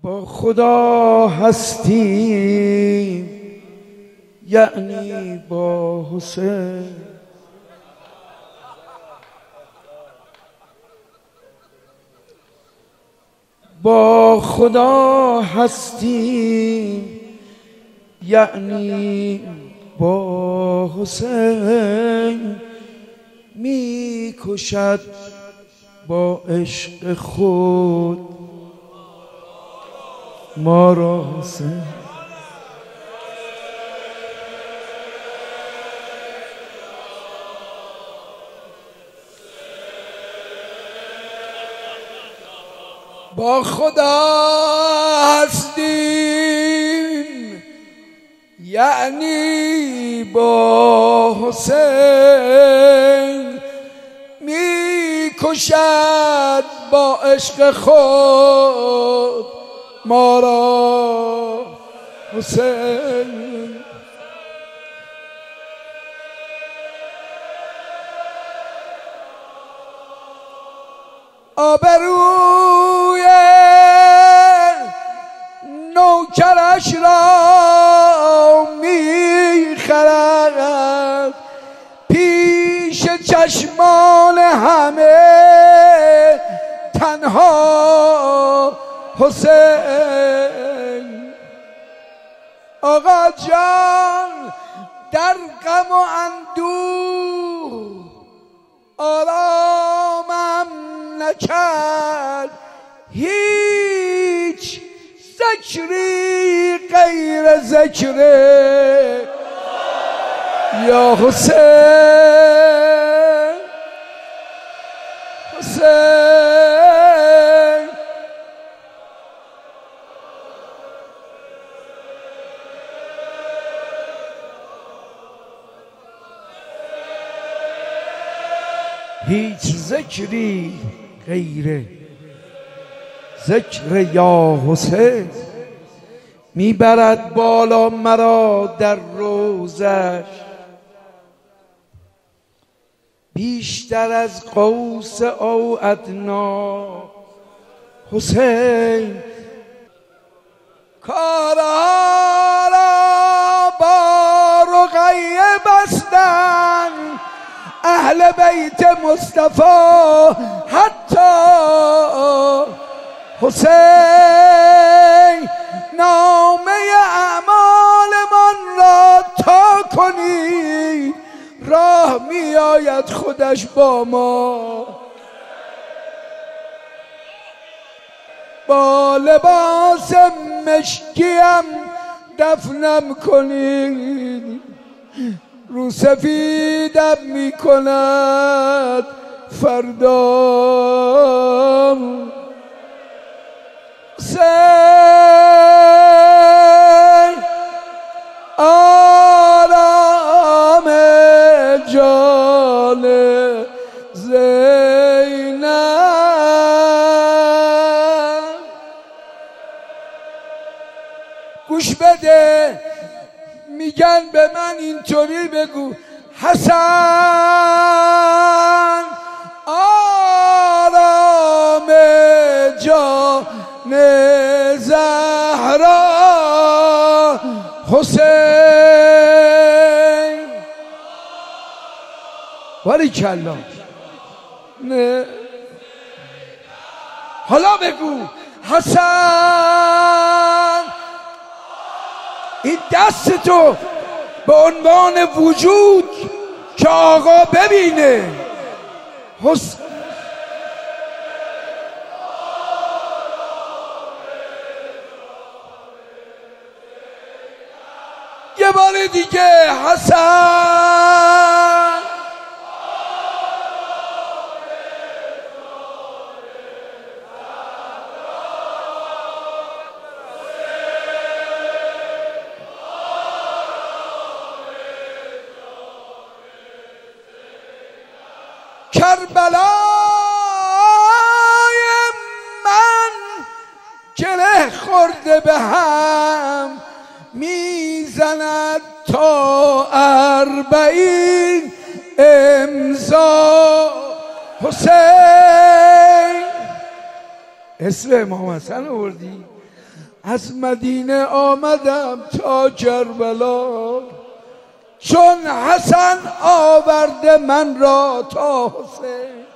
با خدا هستی یعنی با حسین. با خدا هستی یعنی با حسین، می کشد با عشق خود ما را حسین. با خدا هستیم یعنی با حسین، می کشد با عشق خود ما را حسین. آبروی نوکرش را میخرد پیش چشمان همه، تنها حسین. آقا جان در غم و اندوه آرامم نکرد، هیچ ذکری غیر ذکر یا حسین. حسین هیچ ذکری غیر ذکر یا حسین، میبرد بالا مرا در روزش بیشتر از قوس او ادنا. حسین کارها را با رقیه بستن اهل بیت مصطفی، حتی حسین نامه اعمالمان را تا کنی راه می آید خودش با ما. با لباس مشکیم دفنم کنید، رو سفیدم می کند فردا. حسین آرام جان زینب. گوش بده میگن به من اینطوری بگو، حسن آرام جان زهرا. حسین باریکلا. نه حالا بگو حسن. این دست تو به عنوان وجود که آقا ببینه. یه بار دیگه حسن. کربلای من گره خورده به هم، میزند تا 40 امضا. حسین اسم امام حسن آوردی؟ از مدینه آمدم تا کربلا، چون حسن آورده من را تا حسین.